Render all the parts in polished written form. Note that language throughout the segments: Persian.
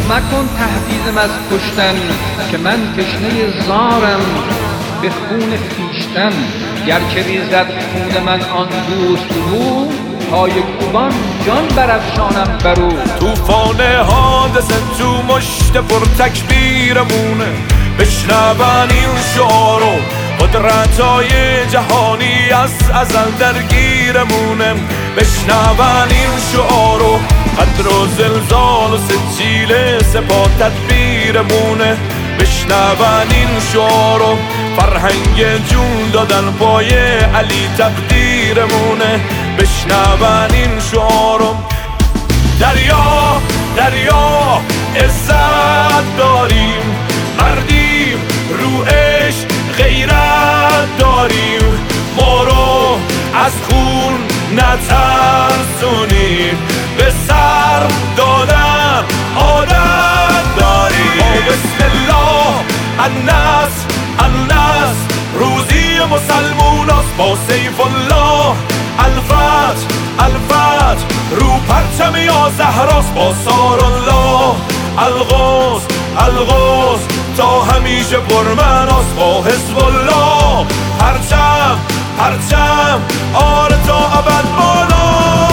مکن تهدیدم از کشتن که من تشنه زارم به خون خویشتن. گرچه ریزد خون من آن دوست رو، پای کوبان جان برافشانم برو. توفان حادثه تو مشت پر تکبیرمونه، بشنون این شعارو قدرت‌های جهانی از ازل درگیرمونه. بشنون این شعارو قدر و زلزال و سجیل سپاه تدبیرمونه. بشنون این شعارو فرهنگ جون دادن پای علی تقدیرمونه. بشنون این شعارو دریا دریا عزت داریم، مردیم رو عشق غیرت داریم. ما رو از خون نترسونیم، به سر دادن عادت داریم. بسم الله النصر النصر روزی مسلموناست، با سیف الله الفتح الفتح رو پرچم یا زهراست. با سار الله الغوث الغوث تا همیشه پرمعناست. با حزب الله پرچم پرچم آره تا ابد بالا.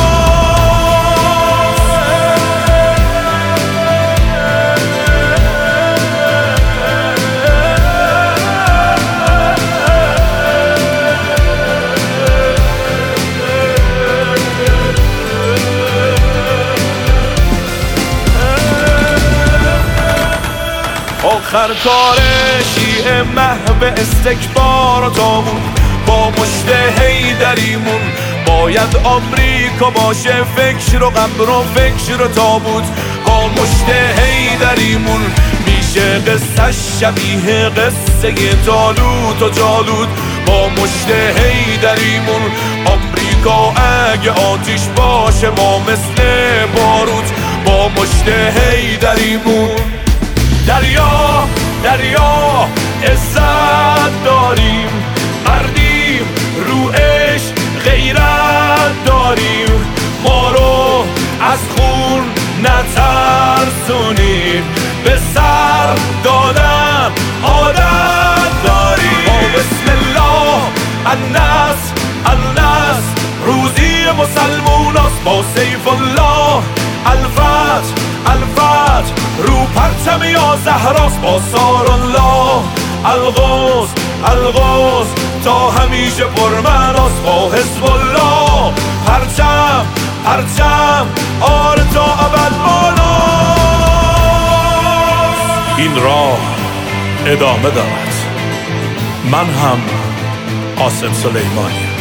آخر کار شیعه محو استکبار و تابون، با مشت حیدریمون باید آمریکا باشه فکر و قبر و فکر و تابوت. با مشت حیدریمون میشه قصه شبیه قصه طالوت و جالوت. با مشت حیدریمون آمریکا اگه آتیش باشه ما مثل باروت. با مشت حیدریمون دریا دریا عزت داریم، مردیم رو عشق غیرت داریم. ما رو از خون نترسونیم، به سر دادن عادت داریم. بسم الله النصر النصر روزی مسلموناست، با سیف الله الفتح الفتح رو پرچم یا زهراست. با سار الله الغوث الغوث تا همیشه پرمعناست. با حزب الله پرچم پرچم آره تا ابد بالا. این راه ادامه دارد. من هم قاسم سلیمانی.